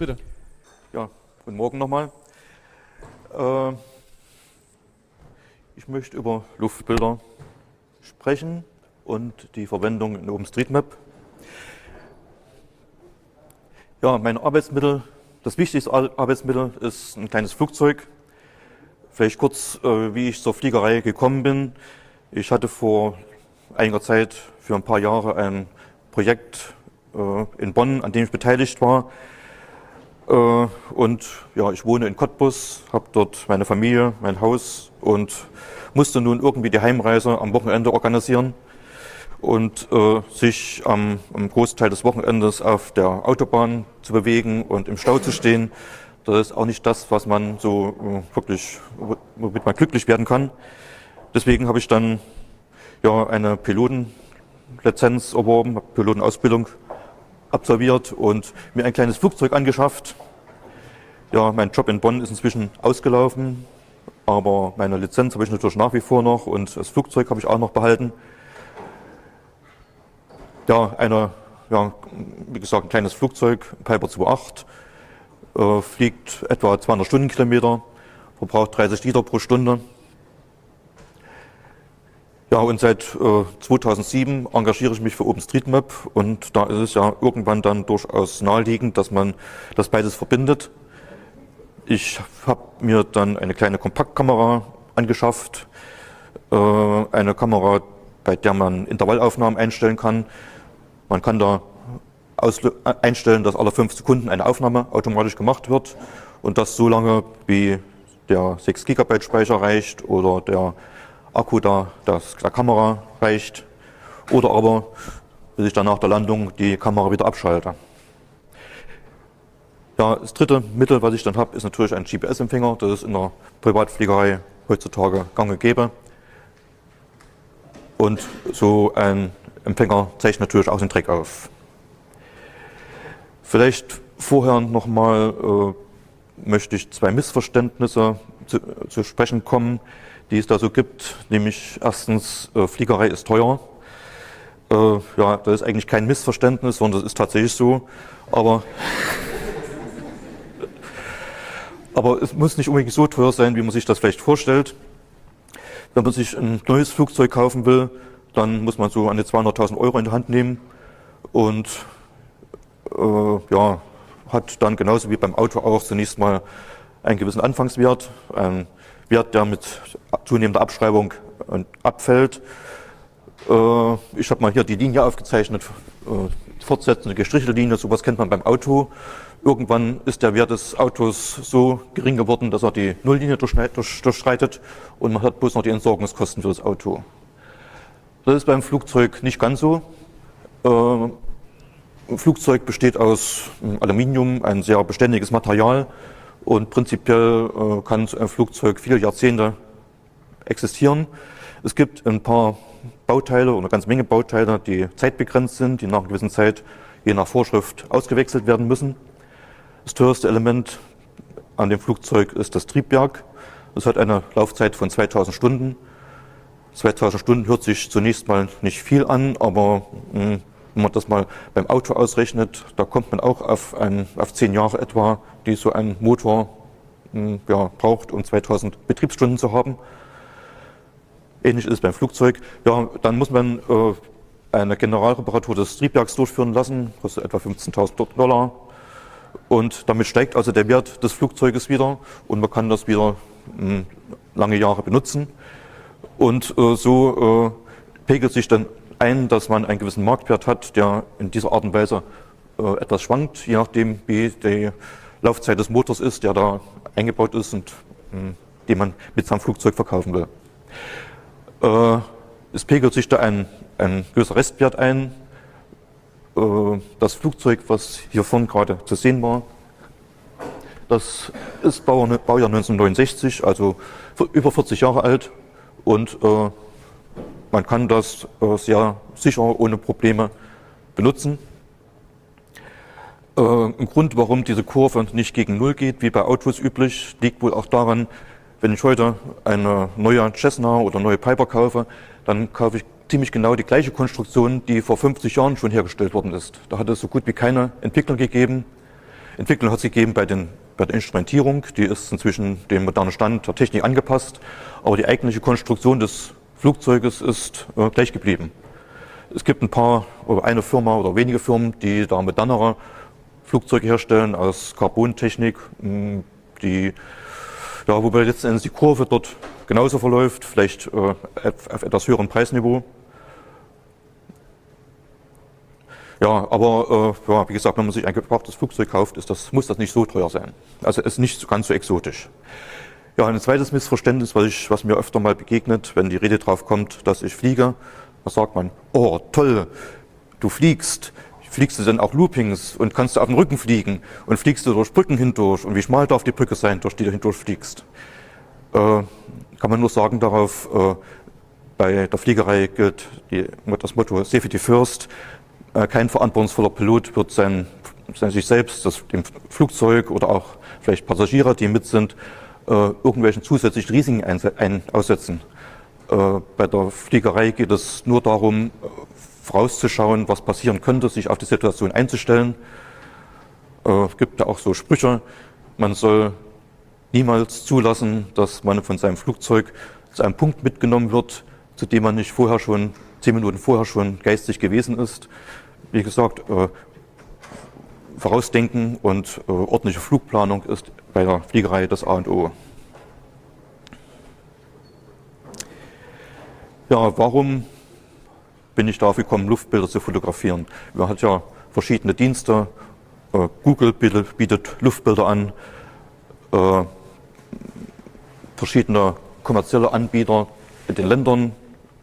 Bitte. Ja, guten Morgen nochmal. Ich möchte über Luftbilder sprechen und die Verwendung in OpenStreetMap. Ja, mein Arbeitsmittel, das wichtigste Arbeitsmittel ist ein kleines Flugzeug. Vielleicht kurz, wie ich zur Fliegerei gekommen bin. Ich hatte vor einiger Zeit für ein paar Jahre ein Projekt in Bonn, an dem ich beteiligt war. Und ja, ich wohne in Cottbus, habe dort meine Familie, mein Haus und musste nun irgendwie die Heimreise am Wochenende organisieren. Und sich am Großteil des Wochenendes auf der Autobahn zu bewegen und im Stau zu stehen, das ist auch nicht das, was man so wirklich, womit man glücklich werden kann. Deswegen habe ich dann ja eine Pilotenlizenz erworben, Pilotenausbildung absolviert und mir ein kleines Flugzeug angeschafft. Ja, mein Job in Bonn ist inzwischen ausgelaufen, aber meine Lizenz habe ich natürlich nach wie vor noch und das Flugzeug habe ich auch noch behalten. Ja, wie gesagt, ein kleines Flugzeug, Piper 2.8, fliegt etwa 200 Stundenkilometer, verbraucht 30 Liter pro Stunde. Ja, und seit 2007 engagiere ich mich für OpenStreetMap und da ist es ja irgendwann dann durchaus naheliegend, dass man das beides verbindet. Ich habe mir dann eine kleine Kompaktkamera angeschafft, eine Kamera, bei der man Intervallaufnahmen einstellen kann. Man kann da einstellen, dass alle 5 Sekunden eine Aufnahme automatisch gemacht wird und das so lange, wie der 6 GB Speicher reicht oder der Akku der Kamera reicht oder aber, bis ich dann nach der Landung die Kamera wieder abschalte. Ja, das dritte Mittel, was ich dann habe, ist natürlich ein GPS-Empfänger. Das ist in der Privatfliegerei heutzutage gang und gäbe. Und so ein Empfänger zeichnet natürlich auch den Dreck auf. Vielleicht vorher nochmal möchte ich 2 Missverständnisse zu sprechen kommen, die es da so gibt. Nämlich erstens, Fliegerei ist teuer. Ja, das ist eigentlich kein Missverständnis, sondern das ist tatsächlich so. Aber es muss nicht unbedingt so teuer sein, wie man sich das vielleicht vorstellt. Wenn man sich ein neues Flugzeug kaufen will, dann muss man so an die 200.000 Euro in die Hand nehmen und ja, hat dann genauso wie beim Auto auch zunächst mal einen gewissen Anfangswert, einen Wert, der mit zunehmender Abschreibung abfällt. Ich habe mal hier die Linie aufgezeichnet, fortsetzende gestrichelte Linie, sowas kennt man beim Auto. Irgendwann ist der Wert des Autos so gering geworden, dass er die Nulllinie durchschreitet und man hat bloß noch die Entsorgungskosten für das Auto. Das ist beim Flugzeug nicht ganz so. Ein Flugzeug besteht aus Aluminium, ein sehr beständiges Material und prinzipiell kann so ein Flugzeug viele Jahrzehnte existieren. Es gibt ein paar Bauteile oder eine ganze Menge Bauteile, die zeitbegrenzt sind, die nach einer gewissen Zeit je nach Vorschrift ausgewechselt werden müssen. Das teuerste Element an dem Flugzeug ist das Triebwerk. Es hat eine Laufzeit von 2000 Stunden. 2000 Stunden hört sich zunächst mal nicht viel an, aber wenn man das mal beim Auto ausrechnet, da kommt man auch auf 10 Jahre etwa, die so ein Motor braucht, um 2000 Betriebsstunden zu haben. Ähnlich ist es beim Flugzeug. Ja, dann muss man eine Generalreparatur des Triebwerks durchführen lassen, kostet etwa 15.000 $. Und damit steigt also der Wert des Flugzeuges wieder und man kann das wieder lange Jahre benutzen. Und so pegelt sich dann ein, dass man einen gewissen Marktwert hat, der in dieser Art und Weise etwas schwankt, je nachdem wie die Laufzeit des Motors ist, der da eingebaut ist und den man mit seinem Flugzeug verkaufen will. Es pegelt sich da ein gewisser Restwert ein. Das Flugzeug, was hier vorne gerade zu sehen war, das ist Baujahr 1969, also über 40 Jahre alt und man kann das sehr sicher ohne Probleme benutzen. Ein Grund, warum diese Kurve nicht gegen Null geht, wie bei Autos üblich, liegt wohl auch daran, wenn ich heute eine neue Cessna oder neue Piper kaufe, dann kaufe ich ziemlich genau die gleiche Konstruktion, die vor 50 Jahren schon hergestellt worden ist. Da hat es so gut wie keine Entwicklung gegeben. Entwicklung hat es gegeben bei der Instrumentierung, die ist inzwischen dem modernen Stand der Technik angepasst, aber die eigentliche Konstruktion des Flugzeuges ist gleich geblieben. Es gibt ein paar oder eine Firma oder wenige Firmen, die da modernere Flugzeuge herstellen aus Carbontechnik, die, ja, wobei letzten Endes die Kurve dort genauso verläuft, vielleicht auf etwas höherem Preisniveau. Ja, aber ja, wie gesagt, wenn man sich ein gebrauchtes Flugzeug kauft, muss das nicht so teuer sein. Also es ist nicht ganz so exotisch. Ja, ein zweites Missverständnis, was mir öfter mal begegnet, wenn die Rede drauf kommt, dass ich fliege, da sagt man, oh toll, du fliegst. Fliegst du denn auch Loopings und kannst du auf dem Rücken fliegen und fliegst du durch Brücken hindurch und wie schmal darf die Brücke sein, durch die du hindurch fliegst? Kann man nur sagen darauf, bei der Fliegerei gilt das Motto Safety First. Kein verantwortungsvoller Pilot wird sich selbst, dem Flugzeug oder auch vielleicht Passagiere, die mit sind, irgendwelchen zusätzlichen Risiken aussetzen. Bei der Fliegerei geht es nur darum, vorauszuschauen, was passieren könnte, sich auf die Situation einzustellen. Es gibt ja auch so Sprüche, man soll niemals zulassen, dass man von seinem Flugzeug zu einem Punkt mitgenommen wird, zu dem man nicht 10 Minuten vorher schon geistig gewesen ist. Wie gesagt, Vorausdenken und ordentliche Flugplanung ist bei der Fliegerei das A und O. Ja, warum bin ich darauf gekommen, Luftbilder zu fotografieren? Man hat ja verschiedene Dienste. Google bietet Luftbilder an, verschiedene kommerzielle Anbieter in den Ländern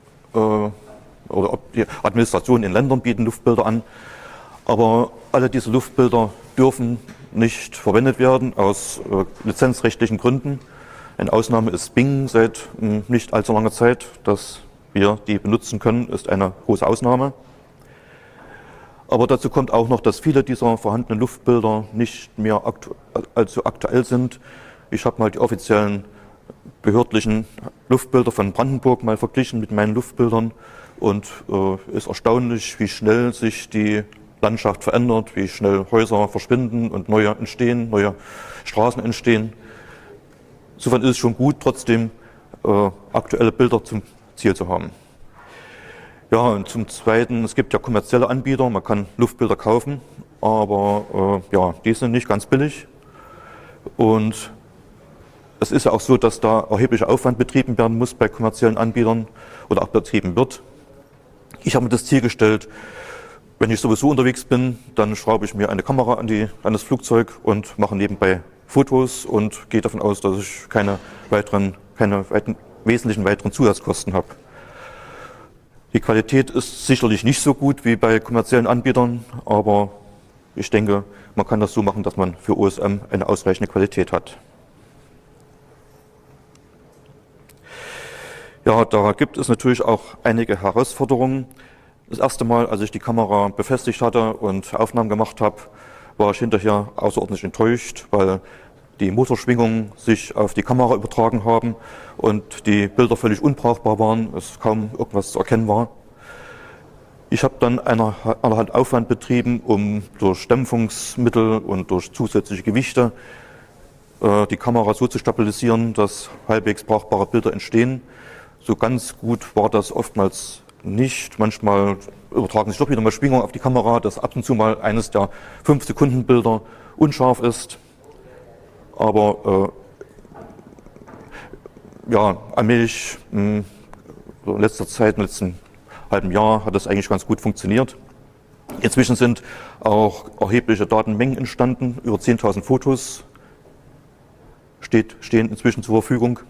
oder die Administrationen in Ländern bieten Luftbilder an. Aber alle diese Luftbilder dürfen nicht verwendet werden aus lizenzrechtlichen Gründen. Eine Ausnahme ist Bing seit nicht allzu langer Zeit. Dass wir die benutzen können, ist eine große Ausnahme. Aber dazu kommt auch noch, dass viele dieser vorhandenen Luftbilder nicht mehr allzu aktuell sind. Ich habe mal die offiziellen behördlichen Luftbilder von Brandenburg mal verglichen mit meinen Luftbildern und ist erstaunlich, wie schnell sich die Landschaft verändert, wie schnell Häuser verschwinden und neue entstehen, neue Straßen entstehen. Insofern ist es schon gut, trotzdem aktuelle Bilder zum Ziel zu haben. Ja, und zum Zweiten, es gibt ja kommerzielle Anbieter, man kann Luftbilder kaufen, aber ja, die sind nicht ganz billig. Und es ist ja auch so, dass da erheblicher Aufwand betrieben werden muss bei kommerziellen Anbietern oder auch betrieben wird. Ich habe mir das Ziel gestellt, wenn ich sowieso unterwegs bin, dann schraube ich mir eine Kamera an das Flugzeug und mache nebenbei Fotos und gehe davon aus, dass ich keine wesentlichen weiteren Zusatzkosten habe. Die Qualität ist sicherlich nicht so gut wie bei kommerziellen Anbietern, aber ich denke, man kann das so machen, dass man für OSM eine ausreichende Qualität hat. Ja, da gibt es natürlich auch einige Herausforderungen. Das erste Mal, als ich die Kamera befestigt hatte und Aufnahmen gemacht habe, war ich hinterher außerordentlich enttäuscht, weil die Motorschwingungen sich auf die Kamera übertragen haben und die Bilder völlig unbrauchbar waren, es kaum irgendwas zu erkennen war. Ich habe dann allerhand Aufwand betrieben, um durch Dämpfungsmittel und durch zusätzliche Gewichte die Kamera so zu stabilisieren, dass halbwegs brauchbare Bilder entstehen. So ganz gut war das oftmals nicht. Manchmal übertragen sich doch wieder mal Schwingungen auf die Kamera, dass ab und zu mal eines der 5-Sekunden-Bilder unscharf ist. Aber ja, allmählich, in letzter Zeit, im letzten halben Jahr, hat das eigentlich ganz gut funktioniert. Inzwischen sind auch erhebliche Datenmengen entstanden, über 10.000 Fotos stehen inzwischen zur Verfügung.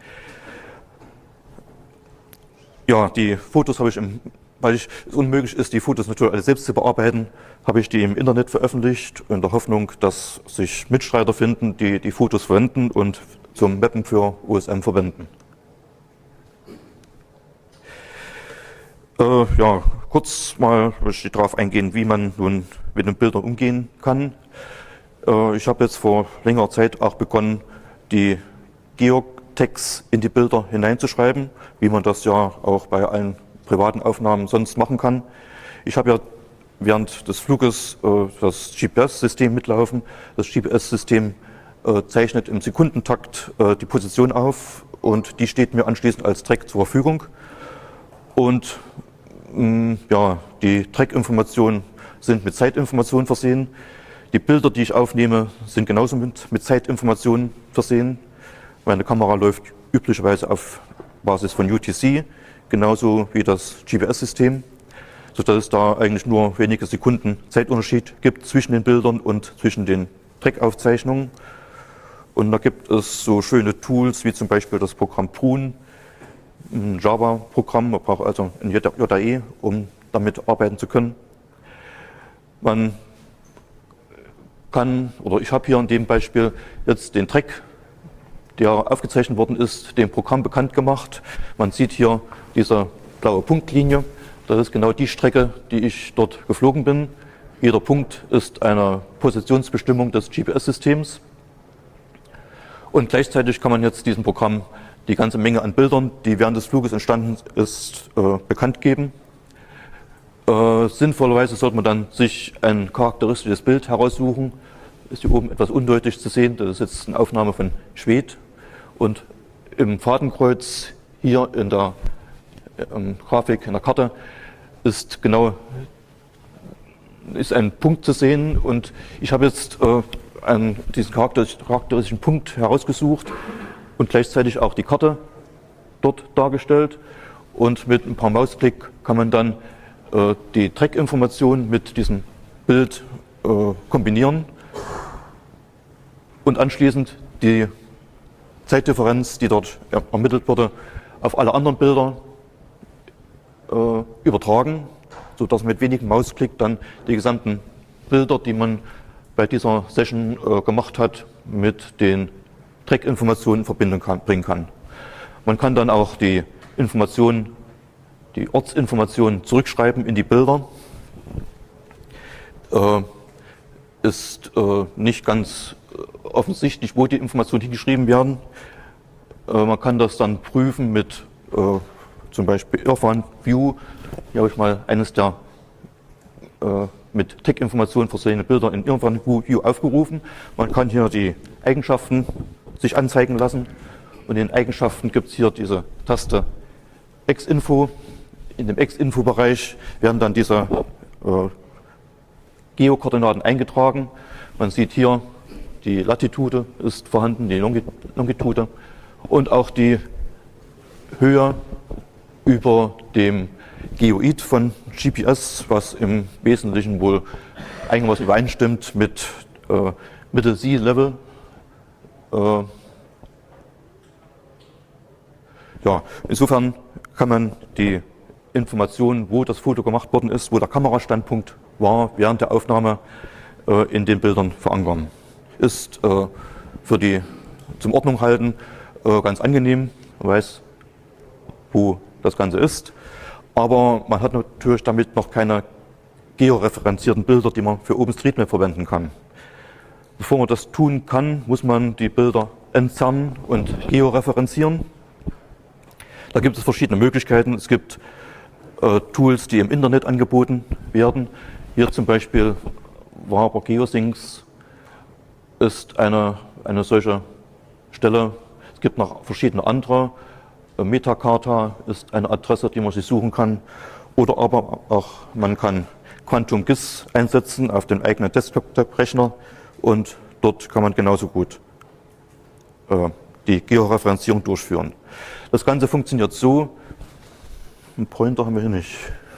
Ja, die Fotos habe ich, weil es unmöglich ist, die Fotos natürlich alle selbst zu bearbeiten, habe ich die im Internet veröffentlicht, in der Hoffnung, dass sich Mitstreiter finden, die die Fotos verwenden und zum Mappen für OSM verwenden. Ja, kurz mal möchte ich darauf eingehen, wie man nun mit den Bildern umgehen kann. Ich habe jetzt vor längerer Zeit auch begonnen, die Geotags in die Bilder hineinzuschreiben, wie man das ja auch bei allen privaten Aufnahmen sonst machen kann. Ich habe ja während des Fluges das GPS-System mitlaufen. Das GPS-System zeichnet im Sekundentakt die Position auf und die steht mir anschließend als Track zur Verfügung. Und ja, die Track-Informationen sind mit Zeitinformationen versehen. Die Bilder, die ich aufnehme, sind genauso mit Zeitinformationen versehen. Meine Kamera läuft üblicherweise auf Basis von UTC, genauso wie das GPS-System, sodass es da eigentlich nur wenige Sekunden Zeitunterschied gibt zwischen den Bildern und zwischen den Track-Aufzeichnungen. Und da gibt es so schöne Tools wie zum Beispiel das Programm Prun, ein Java-Programm, man braucht also ein JAE, um damit arbeiten zu können. Man kann, oder ich habe hier in dem Beispiel jetzt den Track, der aufgezeichnet worden ist, dem Programm bekannt gemacht. Man sieht hier diese blaue Punktlinie, das ist genau die Strecke, die ich dort geflogen bin. Jeder Punkt ist eine Positionsbestimmung des GPS-Systems. Und gleichzeitig kann man jetzt diesem Programm die ganze Menge an Bildern, die während des Fluges entstanden ist, bekannt geben. Sinnvollerweise sollte man dann sich ein charakteristisches Bild heraussuchen. Ist hier oben etwas undeutlich zu sehen, das ist jetzt eine Aufnahme von Schwedt. Und im Fadenkreuz hier in der Grafik, in der Karte, ist ein Punkt zu sehen. Und ich habe jetzt diesen charakteristischen Punkt herausgesucht und gleichzeitig auch die Karte dort dargestellt. Und mit ein paar Mausklick kann man dann die Track-Information mit diesem Bild kombinieren und anschließend die Zeitdifferenz, die dort ermittelt wurde, auf alle anderen Bilder übertragen, sodass man mit wenigen Mausklick dann die gesamten Bilder, die man bei dieser Session gemacht hat, mit den Track-Informationen in Verbindung bringen kann. Man kann dann auch die Ortsinformationen zurückschreiben in die Bilder. Ist nicht ganz offensichtlich, wo die Informationen hingeschrieben werden. Man kann das dann prüfen mit zum Beispiel Irfan View. Hier habe ich mal eines der mit Tag-Informationen versehene Bilder in Irfan View aufgerufen. Man kann hier die Eigenschaften sich anzeigen lassen. Und in den Eigenschaften gibt es hier diese Taste Xinfo. In dem Xinfo-Bereich werden dann diese Geokoordinaten eingetragen. Man sieht hier, die Latitude ist vorhanden, die Longitude und auch die Höhe über dem Geoid von GPS, was im Wesentlichen wohl einigermaßen übereinstimmt mit Middle Sea Level. Ja, insofern kann man die Informationen, wo das Foto gemacht worden ist, wo der Kamerastandpunkt war, während der Aufnahme in den Bildern verankern. Ist zum Ordnung halten ganz angenehm, man weiß, wo das Ganze ist, aber man hat natürlich damit noch keine georeferenzierten Bilder, die man für OpenStreetMap verwenden kann. Bevor man das tun kann, muss man die Bilder entzerren und georeferenzieren. Da gibt es verschiedene Möglichkeiten. Es gibt Tools, die im Internet angeboten werden. Hier zum Beispiel Waber Geosyncs ist eine solche Stelle. Es gibt noch verschiedene andere. Metacarta ist eine Adresse, die man sich suchen kann. Oder aber auch man kann QuantumGIS einsetzen auf den eigenen Desktop-Rechner und dort kann man genauso gut die Georeferenzierung durchführen. Das Ganze funktioniert so, einen Pointer haben wir hier nicht,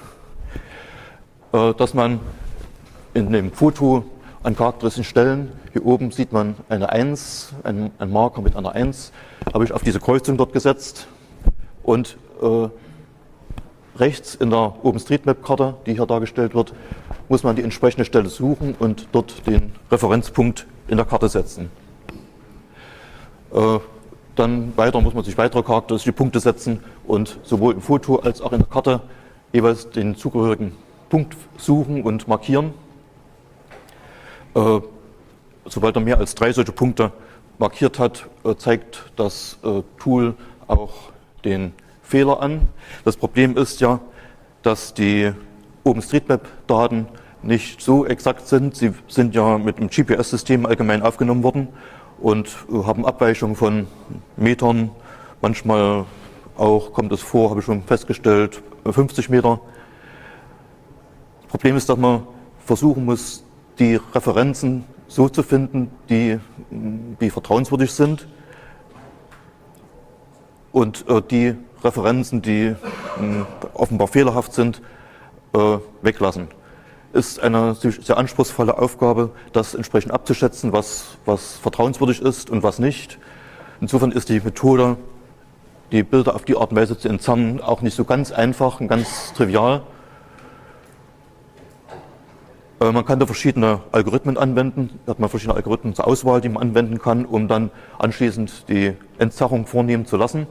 dass man in dem Foto an charakteristischen Stellen, hier oben sieht man eine 1, ein Marker mit einer 1, habe ich auf diese Kreuzung dort gesetzt und rechts in der OpenStreetMap-Karte, die hier dargestellt wird, muss man die entsprechende Stelle suchen und dort den Referenzpunkt in der Karte setzen. Dann weiter muss man sich weitere charakteristische Punkte setzen und sowohl im Foto als auch in der Karte jeweils den zugehörigen Punkt suchen und markieren. Sobald er mehr als 3 solche Punkte markiert hat, zeigt das Tool auch den Fehler an. Das Problem ist ja, dass die OpenStreetMap-Daten nicht so exakt sind. Sie sind ja mit dem GPS-System allgemein aufgenommen worden und haben Abweichungen von Metern. Manchmal auch kommt es vor, habe ich schon festgestellt, 50 Meter. Das Problem ist, dass man versuchen muss, die Referenzen so zu finden, die vertrauenswürdig sind und die Referenzen, die offenbar fehlerhaft sind, weglassen. Ist eine sehr anspruchsvolle Aufgabe, das entsprechend abzuschätzen, was vertrauenswürdig ist und was nicht. Insofern ist die Methode, die Bilder auf die Art und Weise zu entzerren, auch nicht so ganz einfach und ganz trivial. Man kann da verschiedene Algorithmen anwenden. Da hat man verschiedene Algorithmen zur Auswahl, die man anwenden kann, um dann anschließend die Entzerrung vornehmen zu lassen.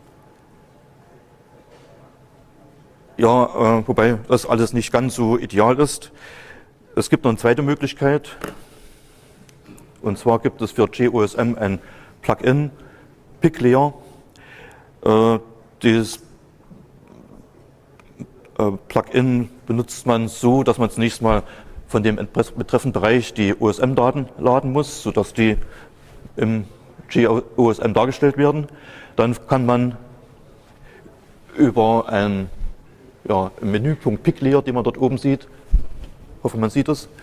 Ja, wobei das alles nicht ganz so ideal ist. Es gibt noch eine zweite Möglichkeit. Und zwar gibt es für GOSM ein Plugin, PicLayer. Dieses Plugin benutzt man so, dass man zunächst mal von dem betreffenden Bereich die OSM-Daten laden muss, sodass die im GOSM dargestellt werden. Dann kann man über einen Menüpunkt PicLayer, den man dort oben sieht, hoffe man sieht es,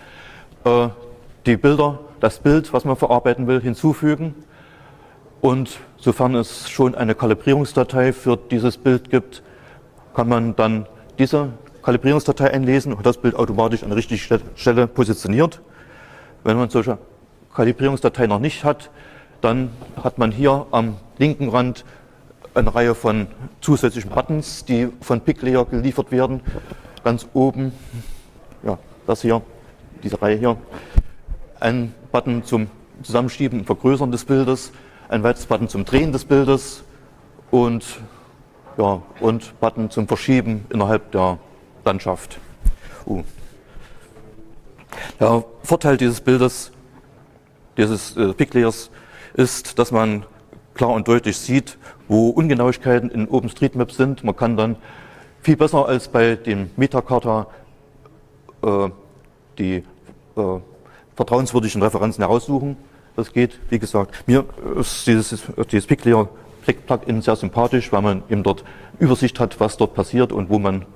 das Bild, was man verarbeiten will, hinzufügen. Und sofern es schon eine Kalibrierungsdatei für dieses Bild gibt, kann man dann diese Kalibrierungsdatei einlesen und das Bild automatisch an der richtigen Stelle positioniert. Wenn man solche Kalibrierungsdatei noch nicht hat, dann hat man hier am linken Rand eine Reihe von zusätzlichen Buttons, die von PicLayer geliefert werden. Ganz oben, ja, das hier, diese Reihe hier, ein Button zum Zusammenschieben und Vergrößern des Bildes, ein weiteres Button zum Drehen des Bildes und Button zum Verschieben innerhalb der Landschaft. Der Vorteil dieses Bildes, dieses PicLayers, ist, dass man klar und deutlich sieht, wo Ungenauigkeiten in OpenStreetMap sind. Man kann dann viel besser als bei dem Metakarta die vertrauenswürdigen Referenzen heraussuchen. Das geht, wie gesagt. Mir ist dieses PicLayer Plugin sehr sympathisch, weil man eben dort Übersicht hat, was dort passiert und wo man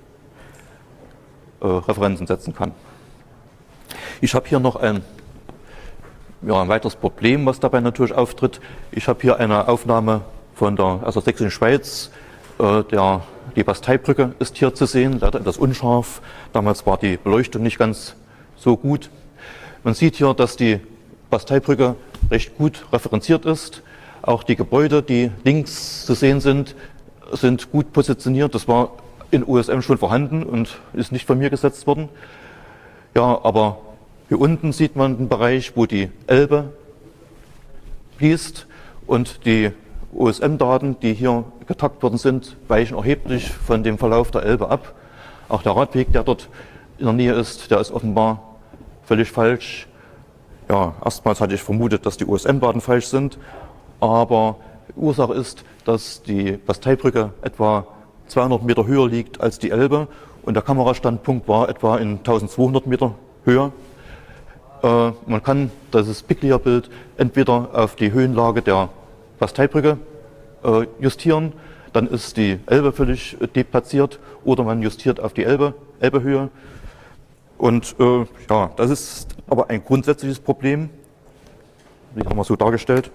Referenzen setzen kann. Ich habe hier noch ein weiteres Problem, was dabei natürlich auftritt. Ich habe hier eine Aufnahme aus der sächsischen Schweiz. Die Basteibrücke ist hier zu sehen, leider etwas unscharf. Damals war die Beleuchtung nicht ganz so gut. Man sieht hier, dass die Basteibrücke recht gut referenziert ist. Auch die Gebäude, die links zu sehen sind gut positioniert. Das war in OSM schon vorhanden und ist nicht von mir gesetzt worden. Ja, aber hier unten sieht man den Bereich, wo die Elbe fließt und die OSM-Daten, die hier getaggt worden sind, weichen erheblich von dem Verlauf der Elbe ab. Auch der Radweg, der dort in der Nähe ist, der ist offenbar völlig falsch. Ja, erstmals hatte ich vermutet, dass die OSM-Daten falsch sind, aber Ursache ist, dass die Basteibrücke etwa 200 Meter höher liegt als die Elbe und der Kamerastandpunkt war etwa in 1200 Meter Höhe. Man kann das PicLayer-Bild entweder auf die Höhenlage der Basteibrücke justieren, dann ist die Elbe völlig deplatziert, oder man justiert auf die Elbehöhe. Und das ist aber ein grundsätzliches Problem, wie haben wir so dargestellt.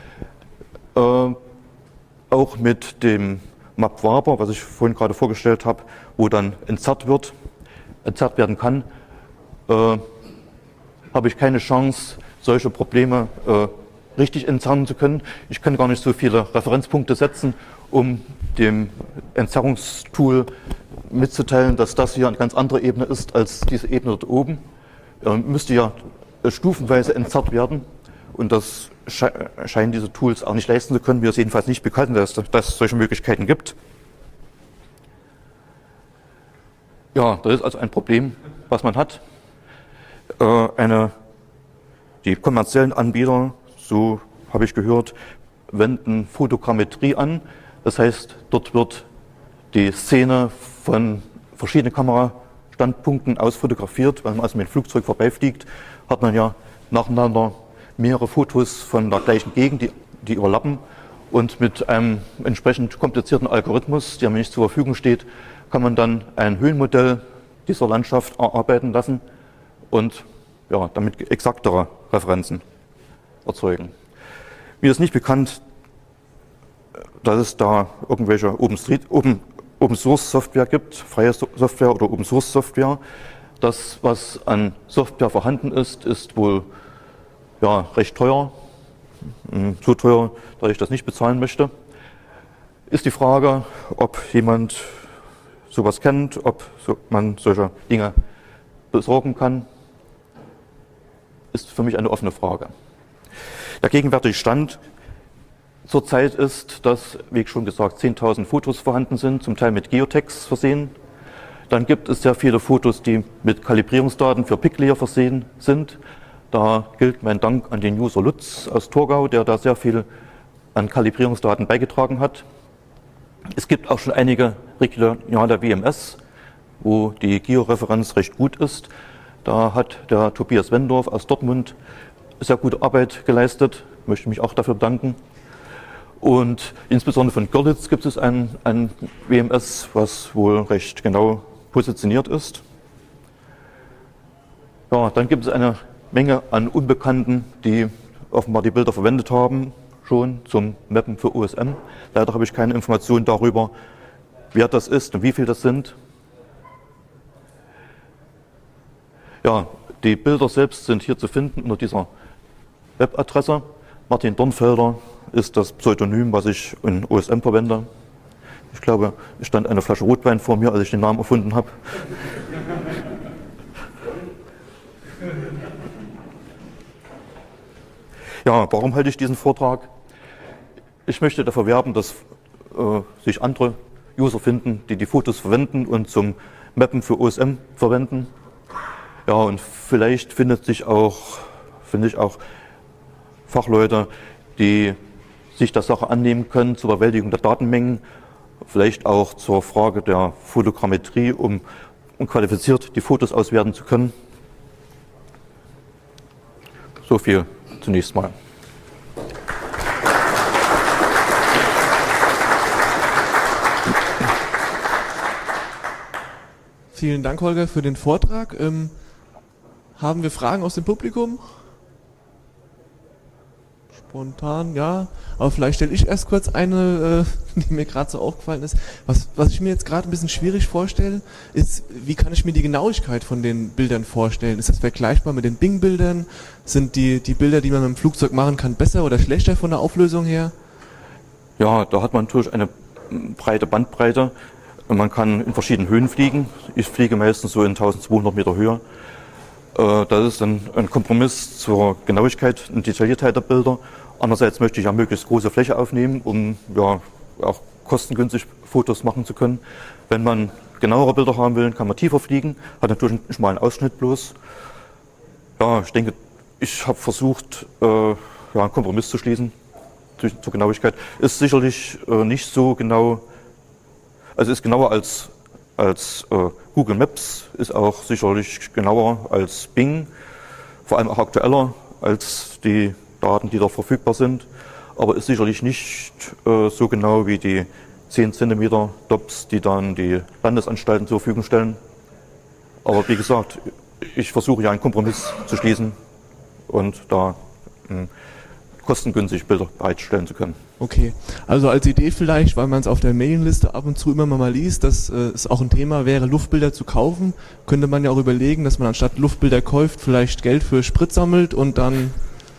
Auch mit dem Map-Waber, was ich vorhin gerade vorgestellt habe, wo dann entzerrt werden kann, habe ich keine Chance, solche Probleme richtig entzerren zu können. Ich kann gar nicht so viele Referenzpunkte setzen, um dem Entzerrungstool mitzuteilen, dass das hier eine ganz andere Ebene ist als diese Ebene dort oben. Müsste ja stufenweise entzerrt werden und das scheinen diese Tools auch nicht leisten zu können. Mir ist jedenfalls nicht bekannt, dass es solche Möglichkeiten gibt. Ja, das ist also ein Problem, was man hat. Die kommerziellen Anbieter, so habe ich gehört, wenden Photogrammetrie an. Das heißt, dort wird die Szene von verschiedenen Kamerastationen Standpunkten ausfotografiert. Wenn man also mit dem Flugzeug vorbeifliegt, hat man ja nacheinander mehrere Fotos von der gleichen Gegend, die überlappen. Und mit einem entsprechend komplizierten Algorithmus, der mir nicht zur Verfügung steht, kann man dann ein Höhenmodell dieser Landschaft erarbeiten lassen und ja, damit exaktere Referenzen erzeugen. Mir ist nicht bekannt, dass es da irgendwelche Open Source Software gibt, freie Software oder Open Source Software. Das, was an Software vorhanden ist, ist wohl ja, recht teuer. So teuer, dass ich das nicht bezahlen möchte. Ist die Frage, ob jemand sowas kennt, ob man solche Dinge besorgen kann, ist für mich eine offene Frage. Der gegenwärtige Stand zurzeit ist, dass, wie ich schon gesagt, 10.000 Fotos vorhanden sind, zum Teil mit Geotags versehen. Dann gibt es sehr viele Fotos, die mit Kalibrierungsdaten für PIC-Layer versehen sind. Da gilt mein Dank an den User Lutz aus Torgau, der da sehr viel an Kalibrierungsdaten beigetragen hat. Es gibt auch schon einige regionale WMS, wo die Georeferenz recht gut ist. Da hat der Tobias Wendorf aus Dortmund sehr gute Arbeit geleistet. Ich möchte mich auch dafür bedanken. Und insbesondere von Görlitz gibt es ein WMS, was wohl recht genau positioniert ist. Ja, dann gibt es eine Menge an Unbekannten, die offenbar die Bilder verwendet haben, schon zum Mappen für OSM. Leider habe ich keine Informationen darüber, wer das ist und wie viel das sind. Ja, die Bilder selbst sind hier zu finden unter dieser Webadresse. Martin Dornfelder ist das Pseudonym, was ich in OSM verwende. Ich glaube, es stand eine Flasche Rotwein vor mir, als ich den Namen erfunden habe. Ja, warum halte ich diesen Vortrag? Ich möchte dafür werben, dass sich andere User finden, die die Fotos verwenden und zum Mappen für OSM verwenden. Ja, und vielleicht finde ich auch Fachleute, die sich der Sache annehmen können zur Bewältigung der Datenmengen, vielleicht auch zur Frage der Fotogrammetrie, um qualifiziert die Fotos auswerten zu können. So viel zunächst mal. Vielen Dank, Holger, für den Vortrag. Haben wir Fragen aus dem Publikum? Spontan, ja. Aber vielleicht stelle ich erst kurz eine, die mir gerade so aufgefallen ist. Was ich mir jetzt gerade ein bisschen schwierig vorstelle, ist, wie kann ich mir die Genauigkeit von den Bildern vorstellen? Ist das vergleichbar mit den Bing-Bildern? Sind die Bilder, die man mit dem Flugzeug machen kann, besser oder schlechter von der Auflösung her? Ja, da hat man natürlich eine breite Bandbreite. Man kann in verschiedenen Höhen fliegen. Ich fliege meistens so in 1200 Meter Höhe. Das ist dann ein Kompromiss zur Genauigkeit und Detailliertheit der Bilder. Andererseits möchte ich ja möglichst große Fläche aufnehmen, um ja auch kostengünstig Fotos machen zu können. Wenn man genauere Bilder haben will, kann man tiefer fliegen, hat natürlich einen schmalen Ausschnitt bloß. Ja, ich denke, ich habe versucht, einen Kompromiss zu schließen zur Genauigkeit. Ist sicherlich nicht so genau, also ist genauer als Google Maps, ist auch sicherlich genauer als Bing, vor allem auch aktueller als die Daten, die da verfügbar sind, aber ist sicherlich nicht so genau wie die 10 cm DOPs, die dann die Landesanstalten zur Verfügung stellen. Aber wie gesagt, ich versuche ja einen Kompromiss zu schließen und da kostengünstig Bilder bereitstellen zu können. Okay, also als Idee vielleicht, weil man es auf der Mailingliste ab und zu immer mal liest, dass es auch ein Thema wäre, Luftbilder zu kaufen, könnte man ja auch überlegen, dass man anstatt Luftbilder kauft, vielleicht Geld für Sprit sammelt und dann...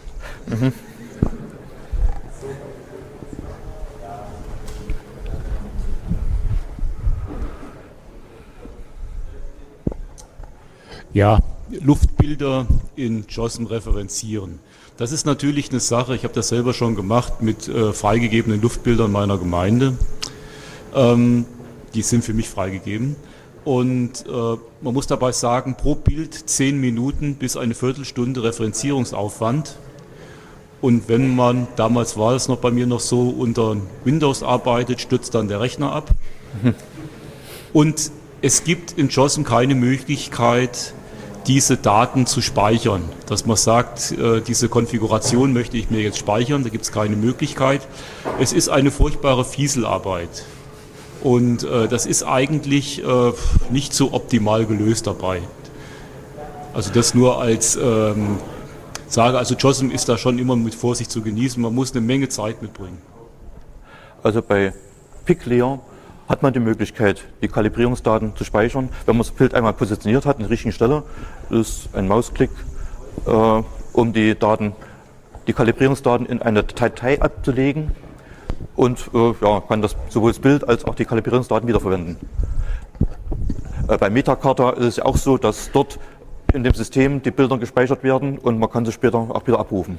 Ja, Luftbilder in JOSM referenzieren. Das ist natürlich eine Sache, ich habe das selber schon gemacht mit freigegebenen Luftbildern meiner Gemeinde. Die sind für mich freigegeben. Und man muss dabei sagen, pro Bild 10 Minuten bis eine Viertelstunde Referenzierungsaufwand. Und wenn man, damals war es noch bei mir noch so, unter Windows arbeitet, stürzt dann der Rechner ab. Und Es gibt in JOSM keine Möglichkeit, diese Daten zu speichern. Dass man sagt, diese Konfiguration möchte ich mir jetzt speichern, da gibt es keine Möglichkeit. Es ist eine furchtbare Fieselarbeit. Und das ist eigentlich nicht so optimal gelöst dabei. Also das nur als sage, also JOSM ist da schon immer mit Vorsicht zu genießen, man muss eine Menge Zeit mitbringen. Also bei PicLayer hat man die Möglichkeit, die Kalibrierungsdaten zu speichern. Wenn man das Bild einmal positioniert hat, an der richtigen Stelle, ist ein Mausklick, um die Kalibrierungsdaten in eine Datei abzulegen und kann das sowohl das Bild als auch die Kalibrierungsdaten wiederverwenden. Bei Metacarta ist es auch so, dass dort in dem System die Bilder gespeichert werden und man kann sie später auch wieder abrufen.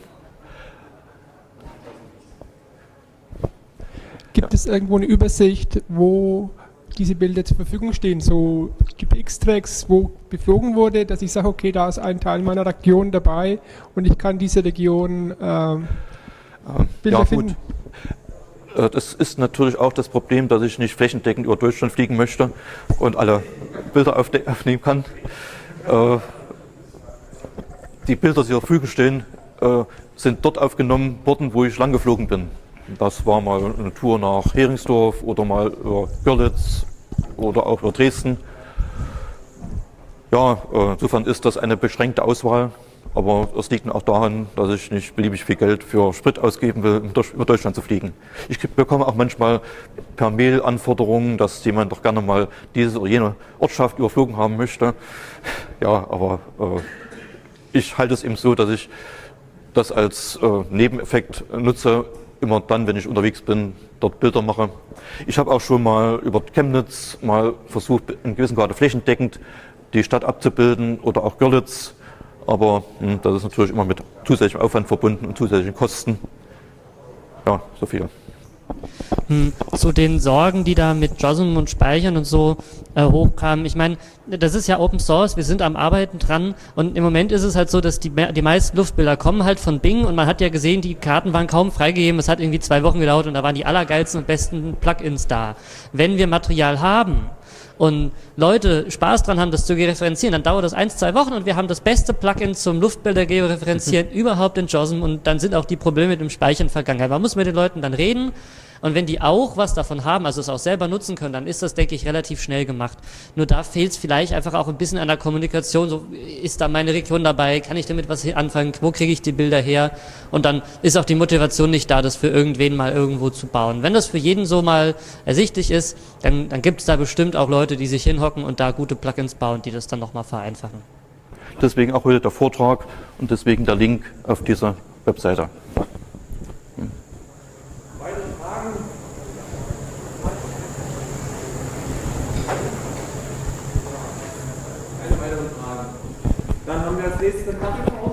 Gibt es irgendwo eine Übersicht, wo diese Bilder zur Verfügung stehen? So GPX-Tracks, wo beflogen wurde, dass ich sage, okay, da ist ein Teil meiner Region dabei und ich kann diese Region Bilder finden? Das ist natürlich auch das Problem, dass ich nicht flächendeckend über Deutschland fliegen möchte und alle Bilder aufnehmen kann. Die Bilder, die zur Verfügung stehen, sind dort aufgenommen worden, wo ich lang geflogen bin. Das war mal eine Tour nach Heringsdorf oder mal über Görlitz oder auch über Dresden. Ja, insofern ist das eine beschränkte Auswahl, aber es liegt auch daran, dass ich nicht beliebig viel Geld für Sprit ausgeben will, um über Deutschland zu fliegen. Ich bekomme auch manchmal per Mail Anforderungen, dass jemand doch gerne mal diese oder jene Ortschaft überflogen haben möchte. Ja, aber ich halte es eben so, dass ich das als Nebeneffekt nutze, immer dann, wenn ich unterwegs bin, dort Bilder mache. Ich habe auch schon mal über Chemnitz mal versucht, in gewissem Grade flächendeckend die Stadt abzubilden oder auch Görlitz. Aber das ist natürlich immer mit zusätzlichem Aufwand verbunden und zusätzlichen Kosten. Ja, so viel. Zu den Sorgen, die da mit JOSM und Speichern und so hochkamen. Ich meine, das ist ja Open Source, wir sind am Arbeiten dran und im Moment ist es halt so, dass die meisten Luftbilder kommen halt von Bing und man hat ja gesehen, die Karten waren kaum freigegeben, es hat irgendwie 2 Wochen gedauert und da waren die allergeilsten und besten Plugins da. Wenn wir Material haben und Leute Spaß dran haben, das zu georeferenzieren, dann dauert das 1-2 Wochen und wir haben das beste Plugin zum Luftbilder georeferenzieren überhaupt in JOSM und dann sind auch die Probleme mit dem Speichern vergangen. Man muss mit den Leuten dann reden und wenn die auch was davon haben, also es auch selber nutzen können, dann ist das, denke ich, relativ schnell gemacht. Nur da fehlt es vielleicht einfach auch ein bisschen an der Kommunikation, so ist da meine Region dabei, kann ich damit was anfangen, wo kriege ich die Bilder her und dann ist auch die Motivation nicht da, das für irgendwen mal irgendwo zu bauen. Wenn das für jeden so mal ersichtlich ist, dann gibt es da bestimmt auch Leute, die sich hinhocken und da gute Plugins bauen, die das dann nochmal vereinfachen. Deswegen auch heute der Vortrag und deswegen der Link auf dieser Webseite. Weitere Fragen? Keine weiteren Fragen. Dann haben wir als nächstes eine Kaffeepause.